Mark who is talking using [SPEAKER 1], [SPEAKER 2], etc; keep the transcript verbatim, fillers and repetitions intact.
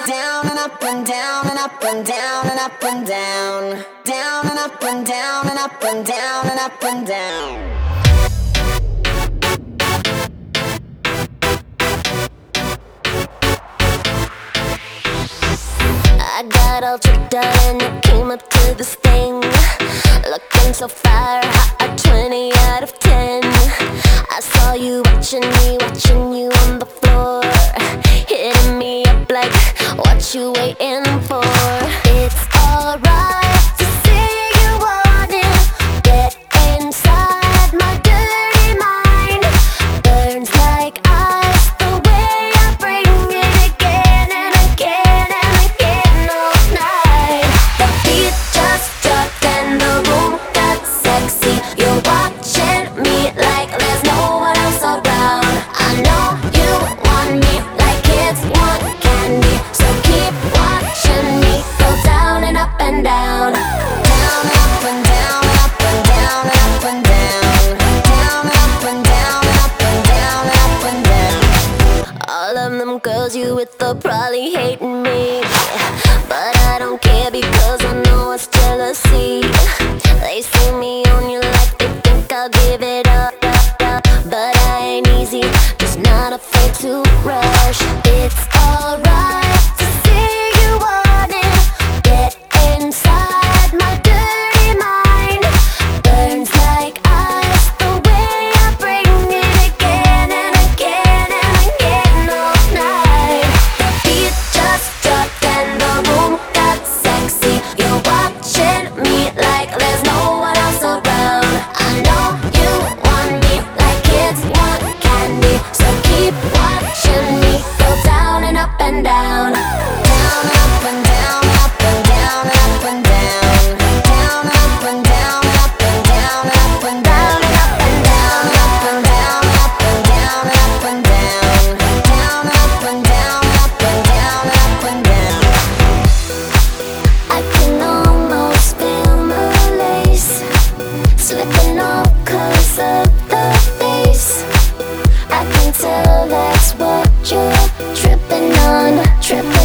[SPEAKER 1] Down and up and down and up and down and up and down. Down and up and down and up and down and up and down.
[SPEAKER 2] I got all tricked out and I came up to this thing, looking so fire, hot, twenty out of ten. I saw you watching me, watching you on the floor, hitting me up like, what you waiting for? It's alright to say you want it, get inside my dirty mind. Burns like ice the way I bring it again and again and again all night. The beat just dropped and the room got sexy. You're watching me like there's no one else around. I know you want me like kids want candy, so keep watching me go down and up and down.
[SPEAKER 1] Down and up and down and up and down and up and down. Down and up and down and up and down and up and down.
[SPEAKER 2] All of them girls you with are probably hating me, but I don't care because I know it's jealousy. They see me on you like they think I'll give it up, up, up. But I ain't easy, just not afraid to rush. It's alright to say you want it, get inside my dirty mind. Burns like ice the way I bring it again and again and again all night. The beat just dropped and the room got sexy. You're watching me like there's no one else around. I know you want me like kids want candy, so keep watching me go down and up and down.
[SPEAKER 1] Down and up and down and up and down and up and down. Down and up and down and up and down and up and down and up and down and up and down and up and down and up and down. Down and up and down and up and down and up and down.
[SPEAKER 2] I can almost feel my lace slipping off cause of the bass. I can tell that's what you're tripping on, tripping